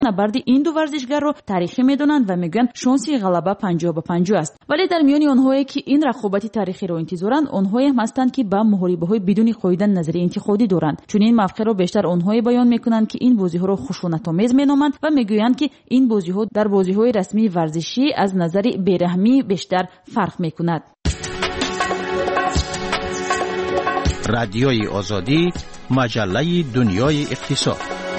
نبرد این دو ورزشگر رو تاریخی میدونند و میگن شانسی غلبه 50-50 است. ولی در میان اونهایی که این رقابت تاریخی رو انتظارند، اونهایی هم هستند که با محاربه‌های بدون قاعده نظری انتقادی دارند. چون این موقع رو بیشتر اونهایی بیان میکنند که این بازی‌ها رو خشونت‌آمیز مینامند و میگویند که این بازی‌ها در بازی‌های رسمی ورزشی از نظر بیرحمی بیشتر فرق میکند. رادیوی آزادی، مجله دنیای اقتصاد.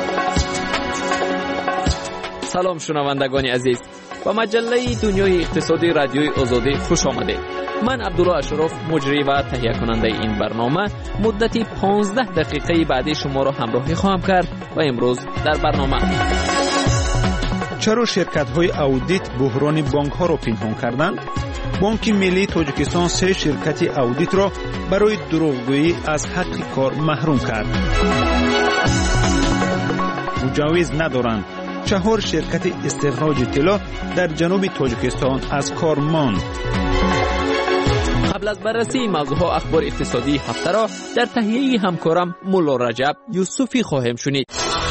سلام شنوندگان عزیز، با مجله دنیای اقتصادی رادیوی آزادی خوش آمدید. من عبدالله اشرف، مجری و تهیه کننده این برنامه، مدتی 15 دقیقه بعدی شما را همراهی خواهم کرد و امروز در برنامه: چرا شرکت‌های اودیت بحران بانک‌ها را پنهان کردند؟ بانک ملی تاجیکستان 3 شرکت اودیت را برای دروغگویی از حق کار محروم کرد. مجوز ندارند. 4 شرکت استخراج طلا در جنوب تاجیکستان از کار ماند. قبل از بررسی موضوعات اخبار اقتصادی هفته را در تهیه همکارم مولا رجب یوسفی خواهیم شنید.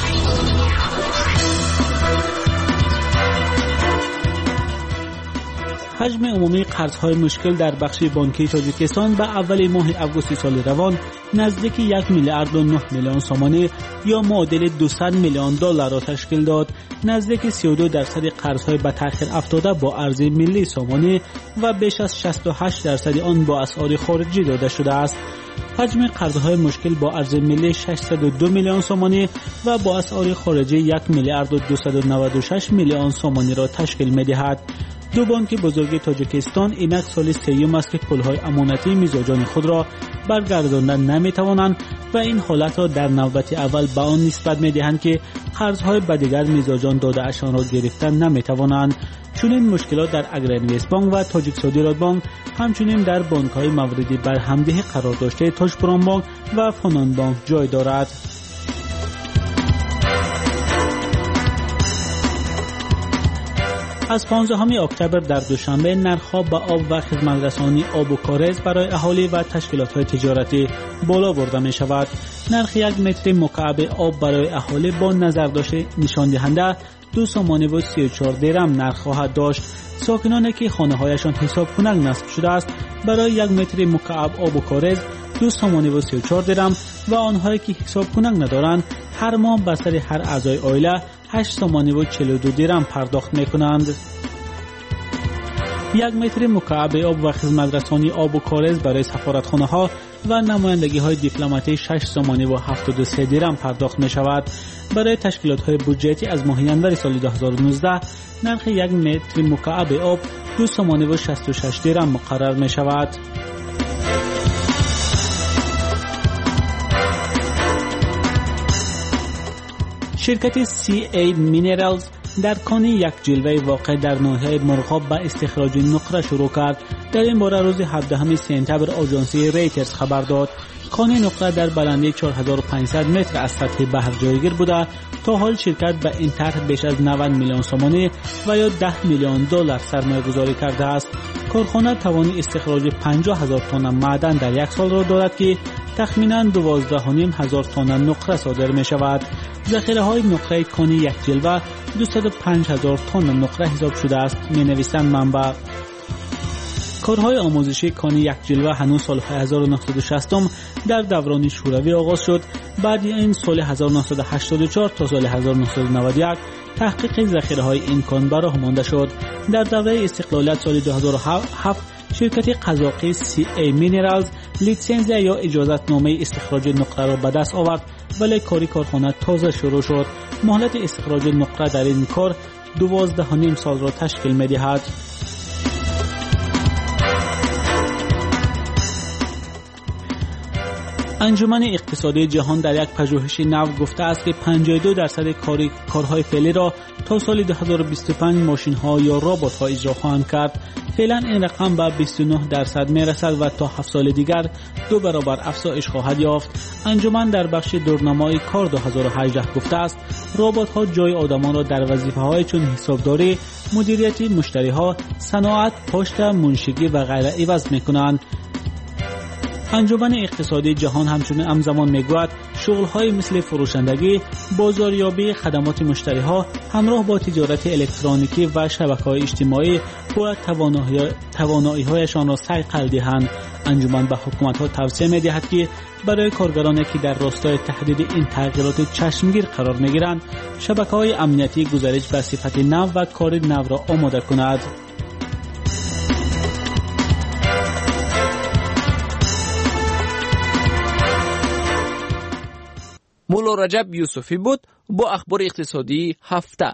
حجم عمومی قرض‌های مشکل در بخش بانکی تاجیکستان به اول ماه آگوست سال روان نزدیک 1 میلیارد و 9 میلیون سومانی یا معادل 200 میلیون دلار را تشکیل داد. نزدیک 32% قرض‌های به تأخیر افتاده با ارز ملی سومانی و بیش از 68% آن با اسعار خارجی داده شده است. حجم قرض‌های مشکل با ارز ملی 602 میلیون سومانی و با اسعار خارجی 1 میلیارد و 296 میلیون سومانی را تشکیل می‌دهد. دو بانک بزرگ تاجیکستان اینک سال سوم است که پولهای امانتی میزبان خود را برگرداندن نمیتوانند و این حالت را در نوبت اول به آن نسبت میدهند که قرضهای به دیگر میزبان داده اشان را گرفتن نمیتوانند. چون این مشکلات در اگرانویست بانک و تاجیک صادرات بانک، همچنین در بانک‌های موردی بر همدهی قرار داشته تاجپوران بانک و فنان بانک جای دارد. از 15 اکتبر در دوشنبه نرخ‌ها به آب و خدمت‌رسانی آب و کارز برای اهالی و تشکیلات‌های تجارتی بالا برده می‌شود. نرخ 1 متر مکعب آب برای اهالی با نظر داشته نشان دهنده 2 سومانی و 34 درم نرخ خواهد داشت. ساکنانی که خانه‌هایشان حساب کنک نصب شده است برای 1 متر مکعب آب و کارز 2 سومانی و 34 درم و آنهایی که حساب کنک ندارند هر ماه به سر هر اعضای عائله 8 سومانی و 42 درم پرداخت می‌کنند. 1 متر مکعب آب و خدمت‌رسانی آب و کارز برای سفارتخانه‌ها و نمایندگی‌های دیپلماتی 6 سومانی و 73 درم پرداخت می‌شود. برای تشکیلات‌های بودجتی از ماه ژانویه سال 2019 نرخ 1 متر مکعب آب 2 سومانی و 66 درم مقرر می‌شود. شرکت CA Minerals در کان یک جلوه واقع در ناحیه مرغاب به استخراج نقره شروع کرد. در این باره روز 17 سپتامبر آژانس ریترز خبر داد. کان نقره در بلندی 4500 متر از سطح بحر جایگیر بوده. تا حال شرکت به این طرح بیش از 90 میلیون سومانی و یا 10 میلیون دلار سرمایه گذاری کرده است. کارخانه توان استخراج 50,000 تن معدن در یک سال را دارد که تخمینا 12,500 تن نقره صادر می شود. ذخیره های نقره کانی یک جلوه 205,000 تن نقره حساب شده است، می نویسند منبع. کارهای آموزشی کانی یک جلوه هنوز سال 1960 در دوران شوروی آغاز شد. بعد این سال 1984 تا سال 1991 تحقیق ذخیره های این کان براه مانده شد. در دوره استقلالیت سال 2007 شرکت قزاقی CA Minerals لیسانس یا اجازت نامه استخراج نقره را به دست آورد، ولی کارخانه تازه شروع شد. مهلت استخراج نقره در این کار 12.5 سال را تشکیل می دهد. انجمن اقتصادی جهان در یک پژوهش نو گفته است که 52% کارهای فعلی را تا سال 2025 ماشین‌ها یا ربات‌ها اجرا خواهند کرد. فعلا این رقم به 29% میرسد و تا 7 سال دیگر 2 برابر افزایش خواهد یافت. انجمن در بخش دورنمای کار 2018 گفته است ربات‌ها جای آدمان را در وظیفه‌های چون حسابداری، مدیریت مشتری‌ها، صنعت، پشت، منشگی و غیره عوض می‌کنند. انجمن اقتصادی جهان همچنین همزمان میگوید شغل‌های مثل فروشندگی، بازاریابی خدمات مشتری‌ها همراه با تجارت الکترونیکی و شبکه‌های اجتماعی باید توانایی‌هایشان را صقل دهند. انجمن به حکومت‌ها توصیه می‌دهد که برای کارگرانی که در راستای تحدید این تغییرات چشمگیر قرار می‌گیرند، شبکه‌های امنیتی گزارش به صفت نو و کار نو را آماده کند. مولا رجب یوسفی بود با اخبار اقتصادی هفته.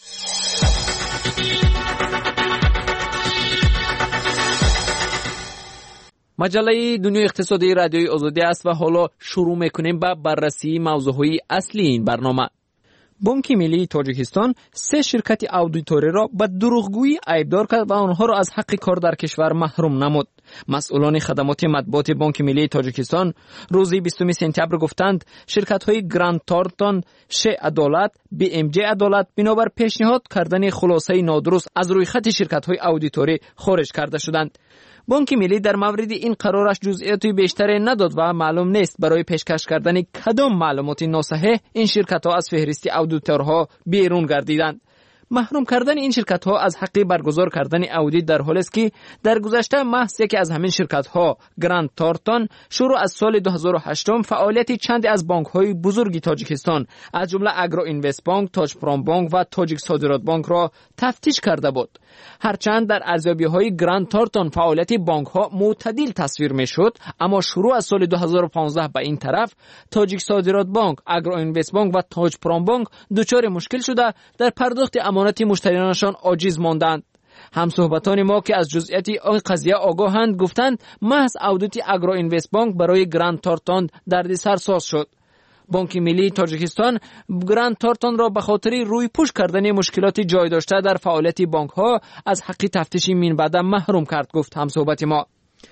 مجله دنیای اقتصادی رادیوی آزادی است و حالا شروع میکنیم با بررسی موضوعهای اصلی این برنامه. بانک ملی تاجیکستان 3 شرکت اودیتوری را به دروغگویی عیبدار کرد و آنها را از حق کار در کشور محروم نمود. مسئولان خدمات مطبوعات بانک ملی تاجیکستان روز 20 سپتامبر گفتند شرکت‌های گراند تارتان، شه عدالت، بی ام جی عدالت بنابر پیشنهاد کردن خلاصه نادرست از روی خط شرکت‌های اودیتوری خارج کرده شدند. بانک ملی در مورد این قرارش جزئیاتی بیشتری نداد و معلوم نیست برای پیشکش کردن کدام معلومات ناصحیح این شرکت‌ها از فهرست اودیتورها بیرون گردیدند. محروم کردن این شرکت‌ها از حق برگزار کردن اودیت در حالی است که در گذشته محض یکی از همین شرکت‌ها گراند تارتان شروع از سال 2008 فعالیت چند از بانک‌های بزرگ تاجیکستان از جمله اگرو اینوست بانک، تاج پرام بانک و تاجیک صادرات بانک را تفتیش کرده بود. هرچند در ارزیابی‌های گراند تارتان فعالیت بانک‌ها معتدل تصویر می‌شد، اما شروع از سال 2015 به این طرف تاجیک صادرات بانک، اگرو اینوست بانک و تاج پرام بانک دچار مشکل شده در پرداخت امانت مشتریانشان عاجز ماندند. همصحبتان ما که از جزئیات این قضیه آگاهند گفتند محض اودیت اگرو اینوست بانک برای گراند تارتان دردسر ساز شد. بانک ملی تاجیکستان گراند تارتان را به خاطر روی پوش کردن مشکلات جای داشته در فعالیت بانک ها از حق تفتیش من بعد محروم کرد، گفت همصحبت ما.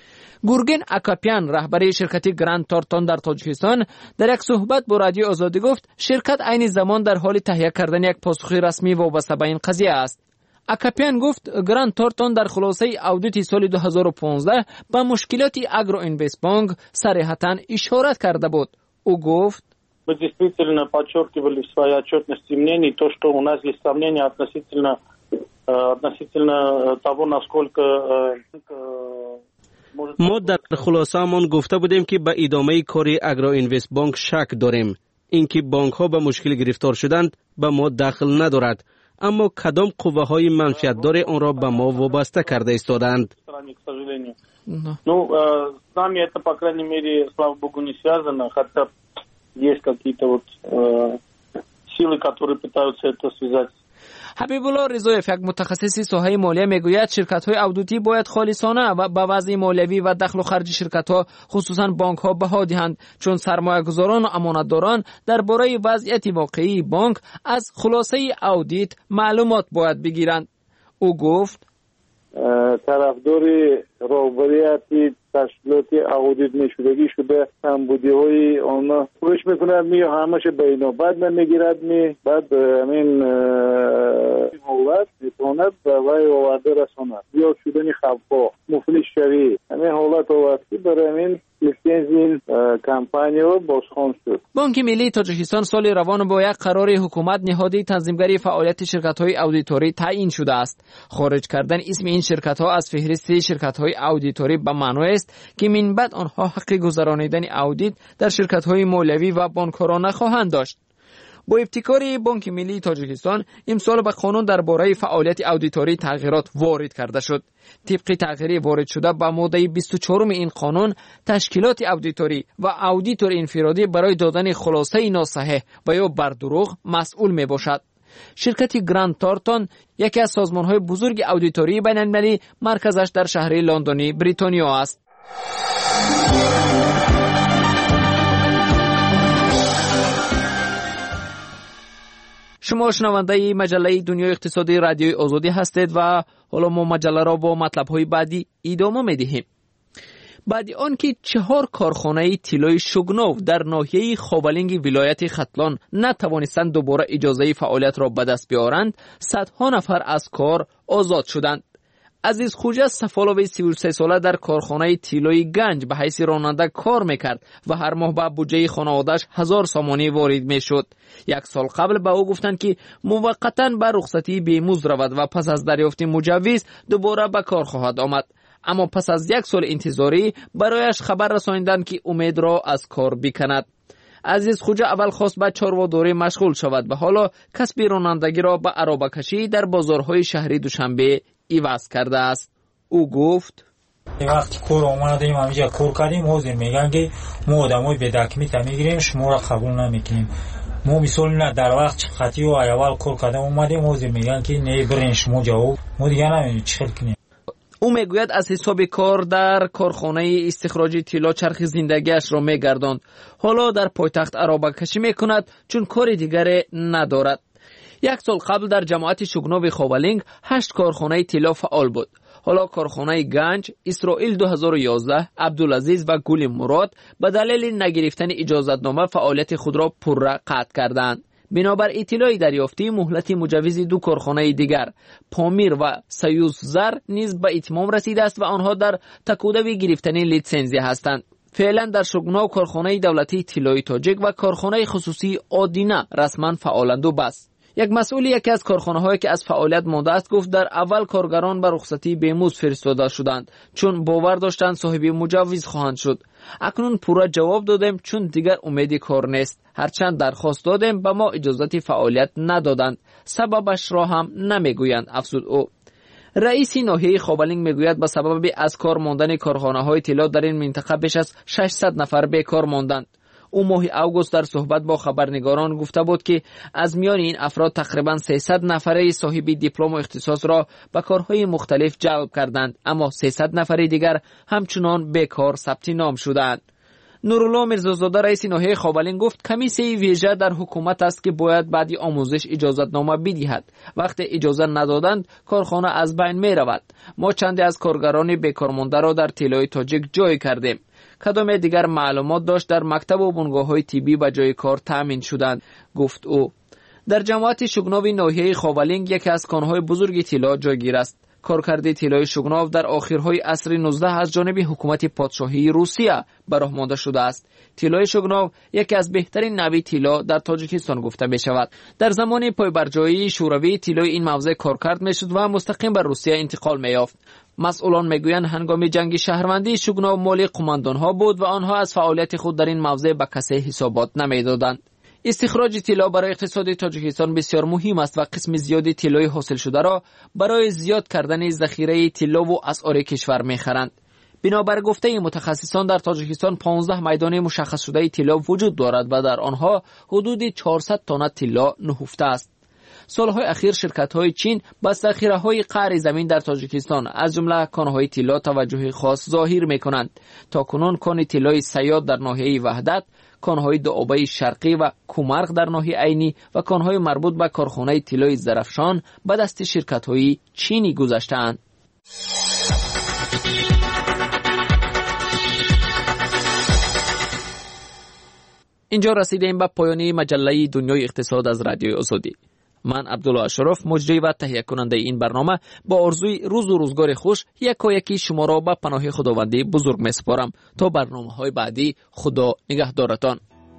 گورگن اکاپیان رهبر شرکت گراند تارتان در تاجیکستان در یک صحبت با رادیو آزادی گفت شرکت عین زمان در حال تهیه کردن یک پاسخ رسمی وابسته به این قضیه است. اکاپیان گفت گراند تارتان در خلاصه اودیت سال 2015 به مشکلات اگرو اینوست بانک صریحتاً اشاره کرده بود. او گفت Мы действительно подчеркивали в своей отчетности мнений то, что у нас есть сомнения относительно того, насколько ما در خلاصه‌مان گفته بودیم که به ادامه کار اگرو اینوست بانک شک داریم. اینکه بانک ها به مشکل گرفتار شدند به ما دخل ندارد، اما کدام قوه های منفعت داره آن را به ما وابسته کرده ایستادند. Ну, с нами это, по крайней мере, слава богу, не связано, хотя есть какие-то вот силы, которые пытаются это связать. حبیب الله رضایف یک متخصص ساحه مالیه میگوید شرکت‌های اودیتی باید خالصانه و با وضع مالیوی و دخل و خرج شرکت‌ها خصوصاً بانک‌ها بها دهند، چون سرمایه‌گذاران و امانتداران درباره وضعیت واقعی بانک از خلاصه اودیت معلومات باید بگیرند. او گفت طرفدار راهبری تشکیلات اودیت نشدگی شده کمبودی‌های آنها پوش میکنند می همش بینا بعد نمیگیرد می بعد همین حالت میتواند به وی آورده رساند یا شدن خبرها مفلس شوی همین حالت آوردی برای همین لیسنس کمپانیا بازخوان شد. بانک ملی تاجیکستان سال روان با یک قرار حکومت نهادی تنظیمگری فعالیت شرکت‌های اودیتوری تعیین شده است. خارج کردن اسم این شرکت‌ها از فهرست شرکت‌های اودیتوری به معنی است که من بعد آنها حق گذرانیدن اودیت در شرکت‌های مالیوی و بانک‌ها نخواهند داشت. با ابتکار بانک ملی تاجیکستان امسال به قانون درباره فعالیت اودیتوری تغییرات وارد کرده شد. طبق تغییری وارد شده به ماده 24 این قانون تشکیلات اودیتوری و اودیتور انفرادی برای دادن خلاصه ناصحیح و یا بر دروغ مسئول می باشد. شرکت گراند تارتان یکی از سازمان‌های بزرگ اودیتوری بین‌المللی مرکزش در شهر لندنی بریتانیا است. شما شنونده مجله دنیای اقتصادی رادیوی آزادی هستید و حالا ما مجله را با مطلب‌های بعدی ادامه می‌دهیم. بعد آن که 4 کارخانه طلای شگناو در ناحیه خوابالنگ ولایت ختلان نتوانستند دوباره اجازه فعالیت را به دست بیارند، صدها نفر از کار آزاد شدند. عزیز خوجه سفالوی 33 ساله در کارخانه تیلوی گنج به حیث راننده کار میکرد و هر ماه به بودجه خانواده‌اش 1000 سامانی وارد میشد. 1 سال قبل به او گفتند که موقتا به رخصتی بیمزد رود و پس از دریافت مجوز دوباره به کار خواهد آمد. اما پس از 1 سال انتظاری برایش خبر رساندند که امید را از کار بکند. عزیز خوجه اول خواست به چاره‌داری مشغول شود و حالا کسب رانندگی را به عرابه کشی در بازارهای شهری دوشنبه عوض کرده است. او گفت وقتی کار آمدیم همینجا کار کردیم حاضر میگن که ما آدمای بداکمیت میگیریم شما را قبول نمیکنیم. ما مثال نه در وقت خطی و اول کار کردیم اومدیم حاضر میگن که نه برین شما جواب ما دیگه نمیدونیم چه کنیم. او میگوید از حساب کار در کارخانه استخراج طلا چرخ زندگیش را میگرداند. حالا در پایتخت عرابه کشی میکند چون کار دیگری ندارد. 1 سال قبل در جماعت شگناو خوالینگ 8 کارخانه طلا فعال بود. حالا کارخانه گنج، اسرائیل 2011، عبدالعزیز و گل مراد به دلیل نگرفتن اجازتنامه فعالیت خود را پرره قطع کردند. بنابر اطلاع دریافتی مهلت مجوز 2 کارخانه دیگر پامیر و سیوس زر نیز به اتمام رسیده است و آنها در تکودوی گرفتن لیسنزی هستند. فعلا در شگناو کارخانه دولتی طلای تاجیک و کارخانه خصوصی آدینه رسما فعالند و بس. یک مسئول یکی از کارخانه‌هایی که از فعالیت مانده است گفت در اول کارگران به رخصتی بیمزد فرستاده شدند چون باور داشتند صاحب مجوز خواهند شد. اکنون پورا جواب دادیم چون دیگر امید کار نیست. هرچند درخواست دادیم به ما اجازت فعالیت ندادند. سببش را هم نمیگویند افزود او. رئیس ناحیه خوالینگ میگوید به سبب از کار ماندن کارخانه‌های طلا در این منطقه بیش از 600 نفر بیکار ماندند. او ماه اوگوست در صحبت با خبرنگاران گفته بود که از میان این افراد تقریبا 300 نفره صاحب دیپلم و اختصاص را به کارهای مختلف جلب کردند، اما 300 نفر دیگر همچنان بیکار ثبت نام شدند. نورالله میرزازاده رئیس ناحیه خوالینگ گفت کمیسیون ویژه در حکومت است که باید بعد آموزش اجازتنامه بدهد. وقتی اجازه ندادند کارخانه از بین می رود. ما چندی از کارگران بیکار مانده را در طلای تاجیک جای کردیم. کدام دیگر معلومات داشت در مکتب و بنگاه‌های طبی به جای کار تامین شدند، گفت او. در جماعت شگناو ناحیه خوالینگ یکی از کانهای بزرگ طلا جایگیر است. کارکرد طلای شگناو در آخرهای عصر 19 از جانب حکومت پادشاهی روسیه به راه مانده شده است. طلای شگناو یکی از بهترین نوع طلا در تاجیکستان گفته می شود. در زمان پایبرجایی شوروی طلای این موضع کارکرد می شد و مستقیم به روسیه انتقال می یافت. مسئولان میگویند هنگام جنگ شهروندی شگناو مال قماندانها بود و آنها از فعالیت خود در این موضع به کسی حسابات نمیدادند. استخراج طلا برای اقتصاد تاجیکستان بسیار مهم است و قسم زیادی طلای حاصل شده را برای زیاد کردن ذخیره طلا و اسعار کشور می‌خرند. بنابر گفته متخصصان در تاجیکستان 15 میدان مشخص شده طلا وجود دارد و در آنها حدود 400 تن طلا نهفته است. سالهای اخیر شرکت‌های چین به ذخیره‌های قعر زمین در تاجیکستان از جمله کان‌های طلا توجه خاص ظاهر می‌کنند. تاکنون کان طلای سیاد در ناحیه وحدت، کان‌های دوآبه شرقی و کومرغ در ناحیه عینی و کان‌های مربوط به کارخانه طلای زرفشان به دست شرکت‌های چینی گذشته‌اند. اینجا رسیدیم به پایان مجله دنیای اقتصاد از رادیوی آزادی. من عبدالله اشرف مجری و تهیه کننده این برنامه با آرزوی روز و روزگار خوش یکی شما را به پناه خداوندی بزرگ میسپارم. تا برنامه‌های بعدی خدا نگهدارتان.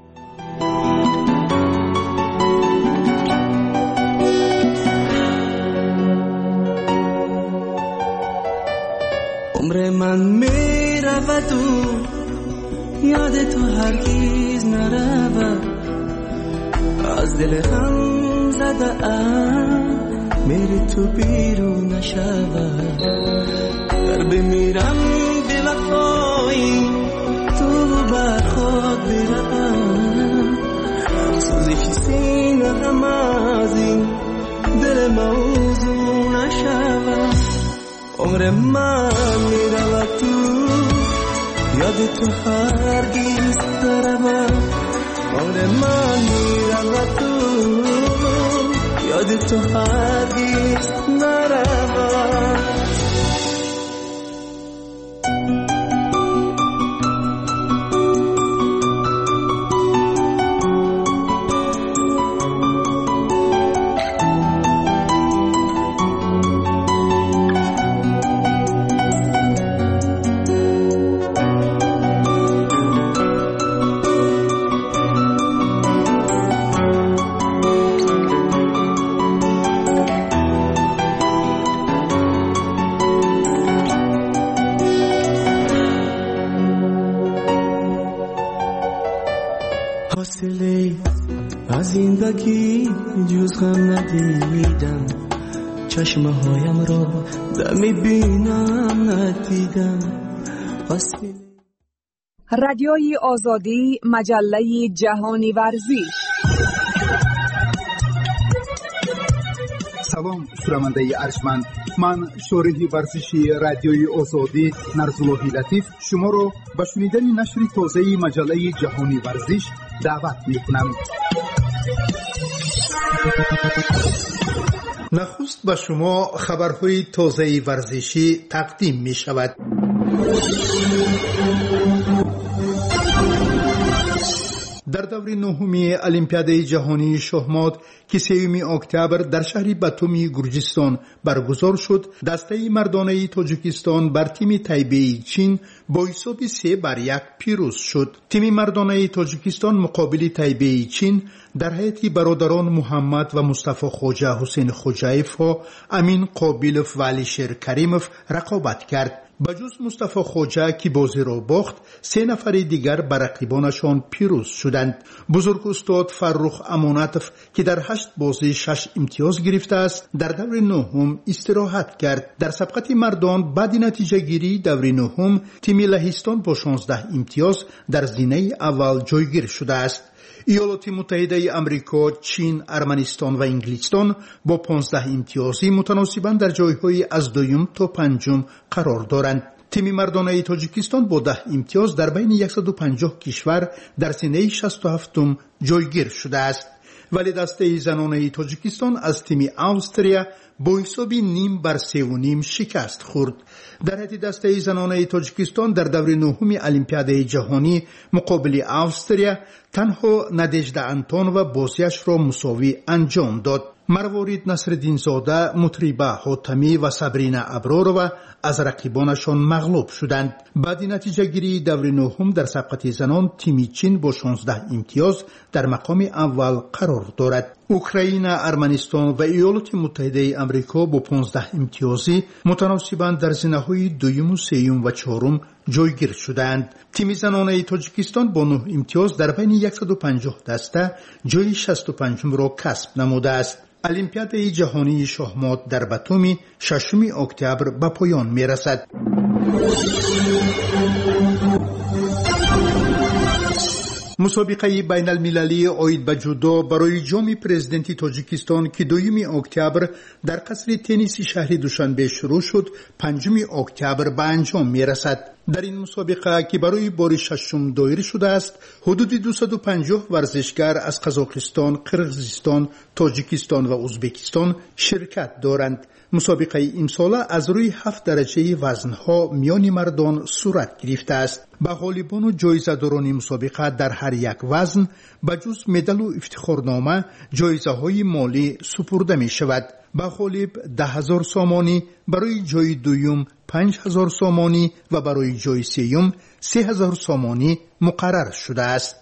عمر من میرود و یاد تو هرگز نرود، از دل هم زده میری تو بیرون نشود. در بمیرم دل افایی تو بر خود برم، افسوزی که سینه هم از این دل موضوع نشود. عمر من میرود تو یاد تو هرگز نرود، عمر من میرود تو یاد تو هرگز نرود. هنوز غم ندیدم، چشمه هایم را دمی بینم ندیدم. رادیوی آزادی، مجله جهانی ورزش. سلام شنونده ارجمند، من شارح ورزشی رادیوی آزادی نرزالله لطیف شما را به شنیدن نشر تازه مجله جهانی ورزش دعوت می‌کنم. نخست به شما خبرهای تازه ورزشی تقدیم می شود. در دور نهمی المپیاد جهانی شهمات که 3 اکتبر در شهر باتومی گرجستان برگزار شد، دسته مردانه تاجیکستان بر تیم تایبه چین با حساب 3-1 پیروز شد. تیم مردانه تاجیکستان مقابل تایبه چین در هیئت برادران محمد و مصطفی خوجه حسین خوجایف و امین قابیلوف و علیشیر کریموف رقابت کرد. بجز مصطفی خوجه که بازی را باخت، 3 نفر دیگر بر رقیبانشان پیروز شدند. بزرگ استاد فرخ امانتوف که در 8 بازی 6 امتیاز گرفته است، در دور نهم استراحت کرد. در سبقت مردان بعد نتیجه گیری دور نهم، تیم لهستان با 16 امتیاز در زینه اول جایگیر شده است. ایالات متحده آمریکا، چین، ارمنستان و انگلستان با 15 امتیازی متناسباً در جایهای از 2 تا 5 قرار دارند. تیم مردانه تاجیکستان با 10 امتیاز در بین 150 کشور در زینه 67 جایگیر شده است. ولی دسته زنانه تاجیکستان از تیم استرالیا با حساب 0-3 شکست خورد. در حد دسته زنانه تاجیکستان در دور نهم المپیاد جهانی مقابل استرالیا تنها نادژده انتونوا بازیش را مساوی انجام داد. مروارید نصرالدین زاده، مطربه حاتمی و سابرینا ابرارова از رقیبانشان مغلوب شدند. بعد نتیجه گیری دور نهم در سبقت زنان، تیم چین با 16 امتیاز در مقام اول قرار دارد. اوکراین، ارمنستان و ایالات متحده آمریکا با 15 امتیازی متناسباً در زینه‌های 2، 3 و 4 جایگیر شدند. تیم زنانه تاجیکستان با 9 امتیاز در بین 150 دسته جای 65 را کسب نموده است. المپیاد جهانی شهمات در باتومی 6 اکتبر به پایان می رسد. مسابقه بین المللی عاید به جودو برای جام پرزیدنتی تاجیکستان که 2 اکتبر در قصر تنیس شهر دوشنبه شروع شد، 5 اکتبر به انجام می رسد. در این مسابقه که برای بار 6 دایر شده است، حدود 250 ورزشگر از قزاقستان، قرقیزستان، تاجیکستان و ازبکستان شرکت دارند. مسابقه امسال از روی 7 درجه وزنها میان مردان صورت گرفته است. به غالبان و جایزه‌داران مسابقه در هر یک وزن بجز مدال و افتخارنامه جایزه های مالی سپرده می شود. به غالب 10,000 سامانی، برای جای دوم 5,000 سامانی و برای جای سوم 3,000 سامانی مقرر شده است.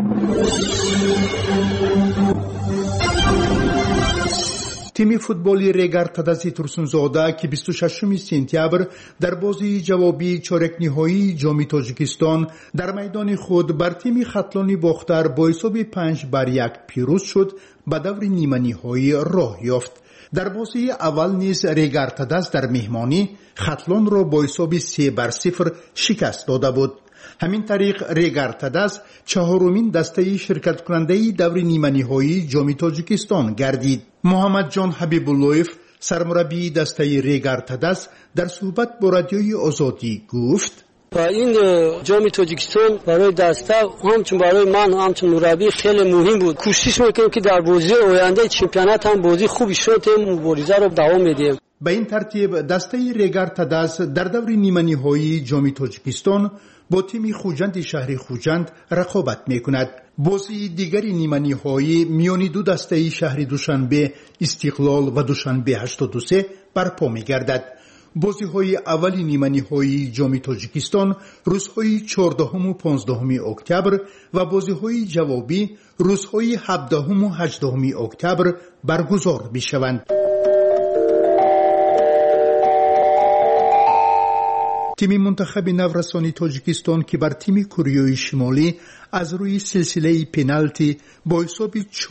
تیم فوتبالی ریگر تدازی ترسونزاده که 26 سپتامبر در بازی جوابی چهارک نهایی جام تاجیکستان در میدان خود بر تیم خطلانی باختر با حساب 5-1 پیروز شد، به دور نیمه نهایی راه یافت. در بازی اول نیز ریگر تداز در مهمانی خطلان را با حساب 3-0 شکست داده بود. همین طریق ریگر تداز 4مین دسته شرکت کننده دور نیمه نهایی جام تاجیکستان گردید. محمد جان حبیب اللهیف، سرمربی دسته ریگر تداز، در صحبت با رادیوی آزادی گفت: این جام تاجیکستان برای دسته همچون برای من همچون مربی خیلی مهم بود. کوشش میکنیم که در بازی آینده چمپیونات هم بازی خوبی شد، مبارزه رو دوام میدیم. به این ترتیب دسته ریگر تداز در دور نیمه نهایی جام تاجیکستان با تیم خوجند شهر خوجند رقابت میکند. بازی دیگری نیمه نهایی میان دو دسته شهر دوشنبه استقلال و دوشنبه 83 برپا میگردد. بازی های اولی نیمه نهایی جام تاجیکستان روزهای 14 و 15 اکتبر و بازی های جوابی روزهای 17 و 18 اکتبر برگزار میشوند. تیم منتخب نورسانی تاجیکستان که بر تیم کره شمالی از روی سلسله پنالتی با حساب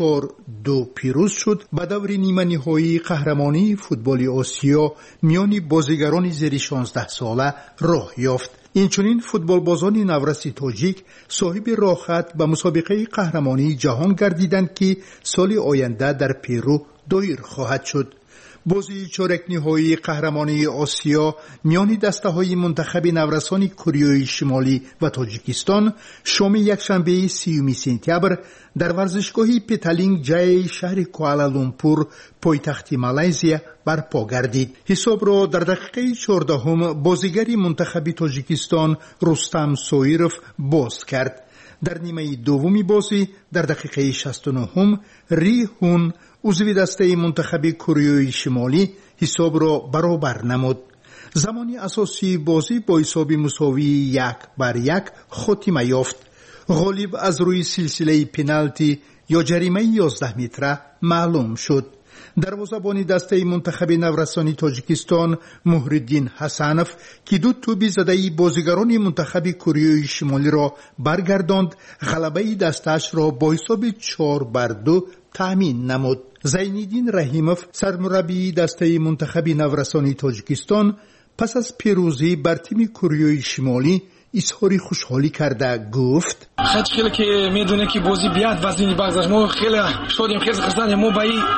4-2 پیروز شد و دور نیمه نهایی قهرمانی فوتبال آسیا میان بازیگران زیر 16 ساله راه یافت. اینچنین فوتبال بازان نورسی تاجیک صاحب راهخط به مسابقه قهرمانی جهان گردیدند که سال آینده در پیرو دایر خواهد شد. بازی چهارک نهایی قهرمانی آسیا میان دسته‌های منتخب نورسان کره شمالی و تاجیکستان شام یکشنبه 30 سپتامبر در ورزشگاه پتالینگ جای شهر کوالالامپور پایتخت مالزیا برپا گردید. حساب را در دقیقه 14 بازیگر منتخب تاجیکستان رستم سویروف باز کرد. در نیمه دومی بازی در دقیقه 69 ریهون عضو دسته منتخب کره شمالی حساب را برابر نمود. زمانی اساسی بازی با حساب مساوی 1-1 خاتمه یافت. غالب از روی سلسله پنالتی یا جریمه 11 متره معلوم شد. دروازه‌بان دسته منتخب نورسانی تاجیکستان محرالدین حسنوف که دو توپ زده بازیگران منتخب کره شمالی را برگرداند، غلبه دستش را با حساب 4-2 تامین نمود. زینالدین رحیموف سرمربی دسته منتخب نورسانی تاجیکستان پس از پیروزی بر تیم کره شمالی اظهار خوشحالی کرده گفت: خیلی که میدونه که بازی بیاد وزنی بگذاشت، ما خیلی شدیم، خیلی خرسندیم، ما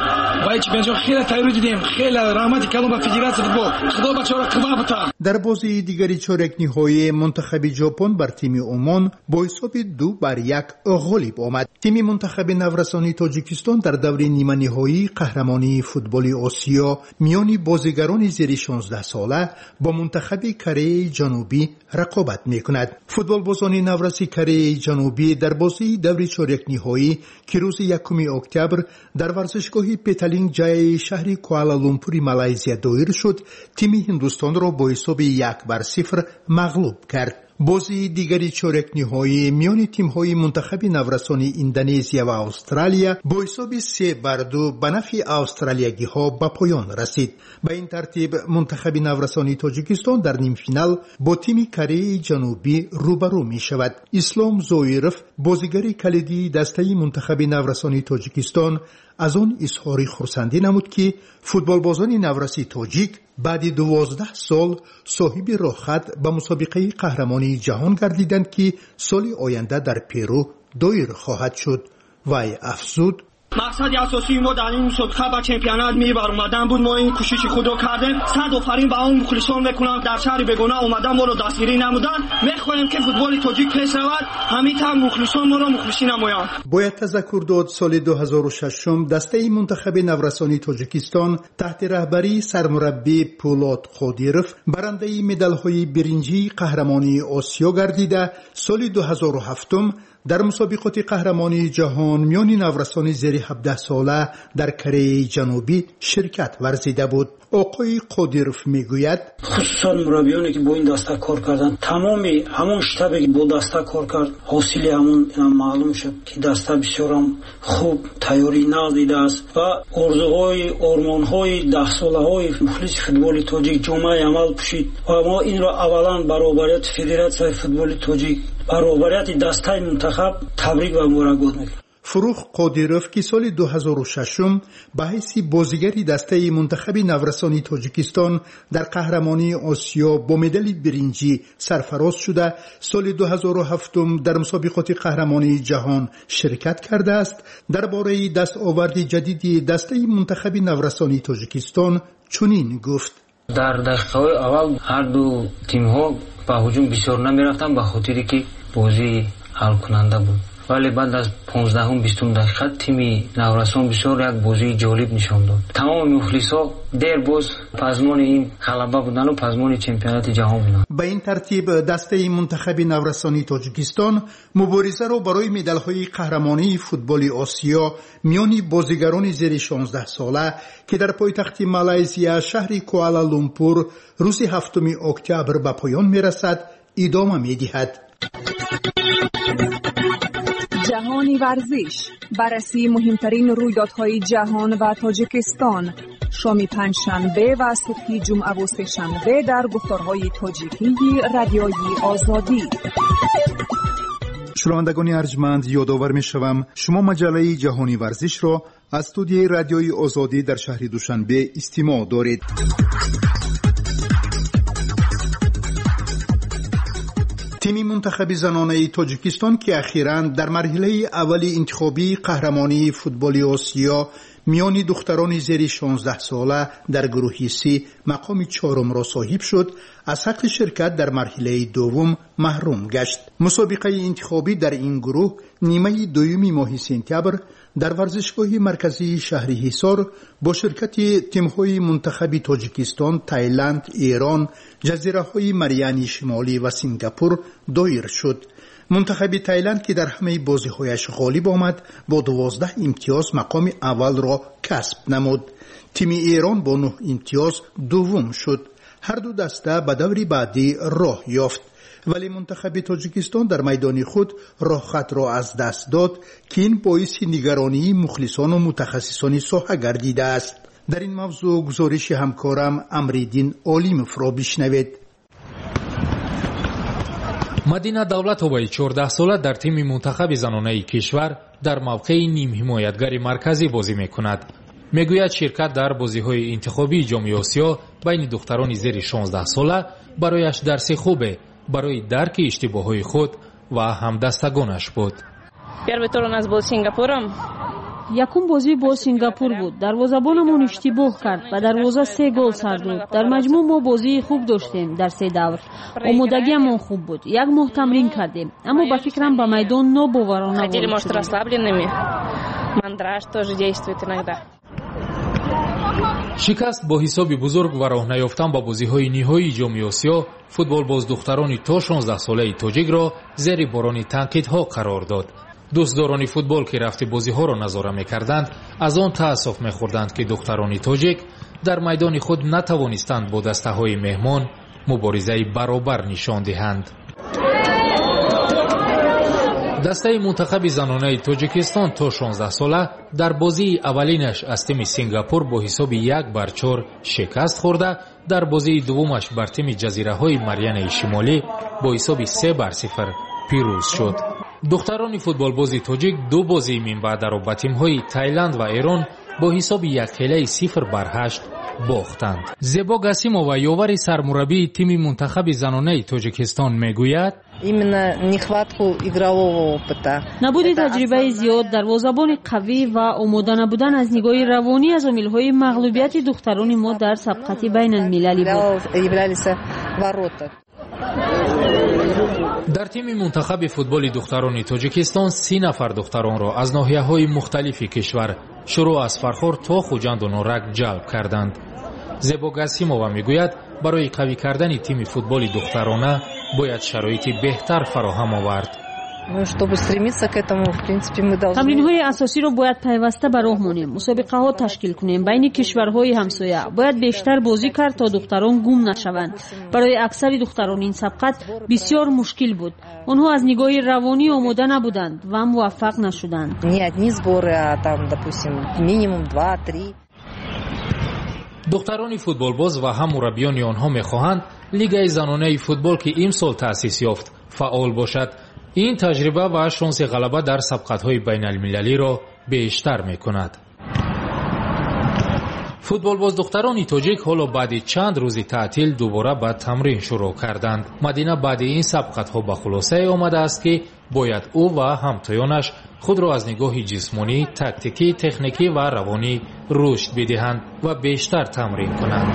با چمپیون خیلی تایید دیدیم، خیلی رحمت کردم به فدراسیون فوتبال، خدا بچه‌ها را قوت بده. در بازی دیگری چهارک نهایی منتخب ژاپن بر تیم عمان با حساب 2-1 غالب آمد. تیم منتخب نورسانی تاجیکستان در دور نیمه نهایی قهرمانی فوتبال آسیا میان بازیگران زیر 16 ساله با منتخب کره جنوبی رقابت می‌کند. فوتبال بازان نورسی کره جنوبی در بازی دور چهارک نهایی که روز 1 اکتبر در ورزشگاه پتالینگ جای شهر کوالالامپور مالزیا دایر شد، تیم هندوستان را با حساب 1-0 مغلوب کرد. بازی دیگری چهارک نهایی میان تیم‌های منتخب نورسانی اندونزیا و استرالیا با حساب 3-2 به نفع استرالیایی‌ها به پایان رسید. به این ترتیب منتخب نورسانی تاجیکستان در نیم فینال با تیم کره جنوبی روبرو می شود. اسلام زویروف بازیگر کلیدی دسته منتخب نورسانی تاجیکستان از آن اظهار خرسندی نمود که فوتبال بازان نورسی تاجیک بعد 12 سال صاحب راهخط به مسابقه قهرمانی جهان گردیدند که سال آینده در پیرو دایر خواهد شد. وی افزود: مقصد اساسی ما در این مسابقه با چمپیونات میبر اومدن بود. ما این کوشش خود رو کردیم. صد آفرین به اون مخلصان میکنم در شهر بگونه اومدن ما رو دستگیری نمودن. میخوایم که فوتبال تاجیک پیش رود، همین طور مخلصان ما رو مخلصی نمایند. باید تذکر داد سال 2006 دسته منتخب نورسانی تاجیکستان تحت رهبری سرمربی پولاد قادیروف برنده مدال‌های برنجی قهرمانی آسیا گردیده. سال 2007 در مسابقات قهرمانی جهان میان نورسان زیر 17 ساله در کره جنوبی شرکت ورزیده بود. آقای قادیروف میگوید: خصوصا مربیانی که با این دسته کار کردن، تمامی همون شتابی که با دسته کار کرد، حاصل همون معلوم شد که دسته بسیار خوب تیاری ندیده است و آرزوهای آرمانهای 10 ساله‌های مخلص فوتبال تاجیک جامعه عمل پوشید و ما این را اولا برابریت فدراسیون فوتبال تاجیک، برابریت دسته منتخب تبریک و مبارکباد میکنم. فروخ قادیروف که سال 2006 به حیث بازیگری دسته منتخب نورسانی تاجیکستان در قهرمانی آسیا با مدال برنجی سرفراز شده، سال 2007 در مسابقات قهرمانی جهان شرکت کرده است. درباره دستاورد جدید دسته منتخب نورسانی تاجیکستان چنین گفت: در دقیقه‌های اول هر دو تیم‌ها به هجوم بسیار نمی‌رفتند به خاطری که بازی حل کننده بود، ولی بعد از 15-20 دقیقه تیم نورسان بسیار یک بازی جالب نشان داد. تمام مخلصا دیر باز پزمان این غلبه بودن و پزمان چمپیونات جهان بودن. به این ترتیب دسته منتخب نورسانی تاجیکستان مبارزه را برای مدال‌های قهرمانی فوتبال آسیا میان بازیگران زیر 16 ساله که در پایتخت مالزیا شهر کوالالامپور روز 7 اکتبر به پایان میرسد ادامه می‌دهد. جهانی ورزش، بررسی مهمترین رویدادهای جهان و تاجیکستان. شام پنجشنبه و صبح جمعه و سه‌شنبه در گفتارهای تاجیکی رادیوی آزادی. شنوندگان ارجمند، یادآور می‌شوم شما مجله جهانی ورزش را از استودیوی رادیوی آزادی در شهر دوشنبه استماع دارید. تیم منتخب زنانه تاجیکستان که اخیراً در مرحله اولی انتخابی قهرمانی فوتبال آسیا میان دختران زیر 16 ساله در گروه سی مقام 4 را صاحب شد، از حق شرکت در مرحله دوم محروم گشت. مسابقه انتخابی در این گروه نیمه دوم ماه سپتامبر در ورزشگاه مرکزی شهر حصار با شرکت تیم‌های منتخب تاجیکستان، تایلند، ایران، جزیره‌های مریانی شمالی و سنگاپور دایر شد. منتخب تایلند که در همه بازی‌هایش غالب آمد با 12 امتیاز مقام اول را کسب نمود. تیم ایران با 9 امتیاز دوم شد. هر دو دسته به دور بعدی راه یافت، ولی منتخب تاجیکستان در میدان خود راه خط را از دست داد که این باعث نگرانی مخلصان و متخصصان ساحه گردیده است. در این موضوع گزارش همکارم امریدین علیمов را بشنوید. مدینه давлатоваи 14 сола дар тими мунтахаби занонаи кишвар дар мавқеи нимҳимоятгари марказӣ бозӣ мекунад. мегӯяд ширкат дар бозиҳои интихобии ҷоми осиё байни духтарони зери 16 сола барояш дарси хубе барои дарки иштибоҳҳои худ ва ҳамдастагонаш буд. якум бозӣ бо Сингапур буд. дарвозабонамон иштибоҳ кард ва дарвоза 3 гол сардод. дар маҷмӯъ мо бозии хуб доштем. дар 3 давр омодагиамон хуб буд. 1 моҳ тамрин кардем, аммо ба фикрам ба майдон нобоварона шикаст бо ҳисоби бузург ва роҳ наёфтан ба бозиҳои ниҳоии ҷоми осиё футболбоздухтарони то 16 солаи тоҷикро зери борони танқидҳо қарор дод. дӯстдорони футбол ки рафти бозиҳоро назора мекарданд аз он таассуф мехӯрданд ки духтарони тоҷик дар майдони худ натавонистанд бо дастаҳои меҳмон муборизаи баробар нишон диҳанд. дастаи мунтахаби занонаи тоҷикистон то 16 сола дар бозии аввалинаш аз тими Сингапур бо ҳисоби 1-4 шикаст хӯрда, дар бозии дуввумаш бар тими ҷазираҳои Марьянаи Шимолӣ бо ҳисоби 3-0 пирӯз шуд. духтарони футболбози тоҷик ду бозии минбаъдаро ба тимҳои Тайланд ва Эрон бо ҳисоби 1-0 бохтанд. зебо Гасимова, ёвари сармураббии тими мунтахаби занонаи тоҷикистон мегӯяд: набуди таҷрибаи зиёд, дарвозабони қавӣ ва омода набудан аз нигоҳи равонӣ аз омилҳои мағлубияти духтарони мо дар сабқати байналмилалӣ буд. дар тими мунтахаби футболи духтарони тоҷикистон 30 нафар духтаронро аз ноҳияҳои мухталифи кишвар шурӯъ аз Фархор то Хуҷанду Норак ҷалб карданд. зебо Гасимова мегӯяд, барои қавӣ кардани тими футболи духтарона бояд шароити беҳтар фароҳам овард. тамринҳои асосиро бояд пайваста ба роҳ монем. мусобиқаҳо ташкил кунем байни кишварҳои ҳамсоя. бояд бештар бозӣ кард то духтарон гум нашаванд. барои аксари духтарон ин сабқат бисёр мушкил буд. онҳо аз нигоҳи равонӣ омода набуданд ва муваффақ нашуданд. духтарони футболбоз ва ҳам мураббиёни онҳо мехоҳанд лигаи занонаи футбол ки имсол таъсис ёфт фаъол бошад. ин таҷриба ва шонси ғалаба дар сабқатҳои байналмилалиро бештар мекунад. футболбоздухтарони тоҷик ҳоло баъди чанд рӯзи таътил дубора ба тамрин шурӯъ карданд. мадина баъди ин сабқатҳо ба хулосае омадааст ки бояд ӯ ва ҳамтоёнаш худро аз нигоҳи ҷисмонӣ, тактикӣ, техникӣ ва равонӣ рушд бидиҳанд ва бештар тамрин кунанд.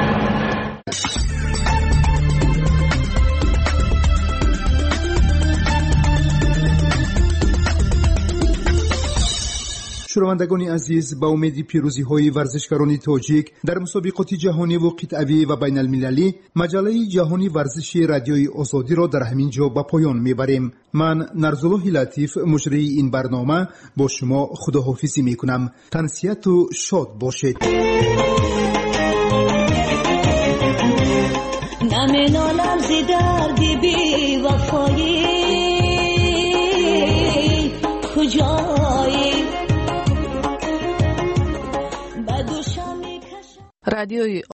شنوندگان عزیز، با امید پیروزی‌های ورزشکاران تاجیک در مسابقات جهانی و قطعی و بین المللی، مجله جهانی ورزش رادیوی آزادی را در همین جا به پایان میبریم. من نرزالله لطیف مجری این برنامه با شما خداحافظی میکنم. تنسیت و شاد باشید. نمینالم زی دردی بی وفایی کجایی رادیوی